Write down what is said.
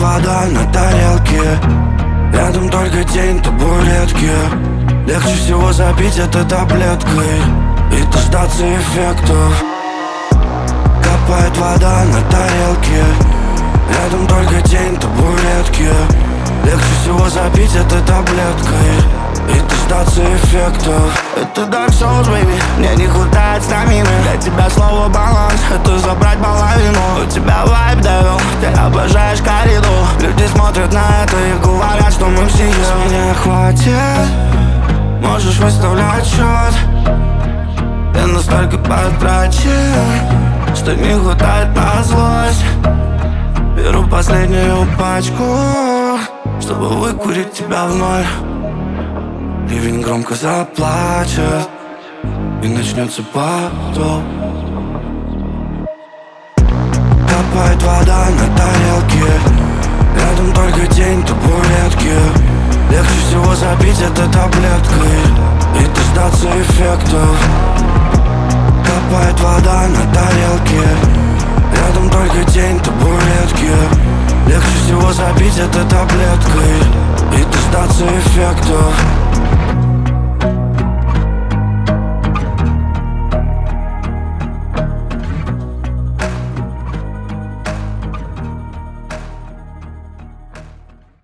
вода на тарелке, рядом только тень табуретки. Легче всего запить это таблеткой и дождаться эффектов. Капает вода на тарелке, рядом только тень табуретки. Легче всего запить это таблеткой и дождаться эффектов. Это Dark Souls, baby, мне не хватает стамины. Для тебя слово баланс, это забрать половину. У тебя вайб, девил, ты обожаешь корриду. Люди смотрят на это и говорят, что мы все. С меня хватит, можешь выставлять счет. Я настолько потрачен, что не хватает на злость. Беру последнюю пачку, чтобы выкурить тебя вновь. Ливень громко заплачет, и начнется потоп. Капает вода на тарелке, рядом только тень табуретки. Легче всего запить это таблеткой и дождаться эффектов. Капает вода на тарелке, рядом только тень табуретки. Легче всего запить это таблеткой и дождаться эффектов.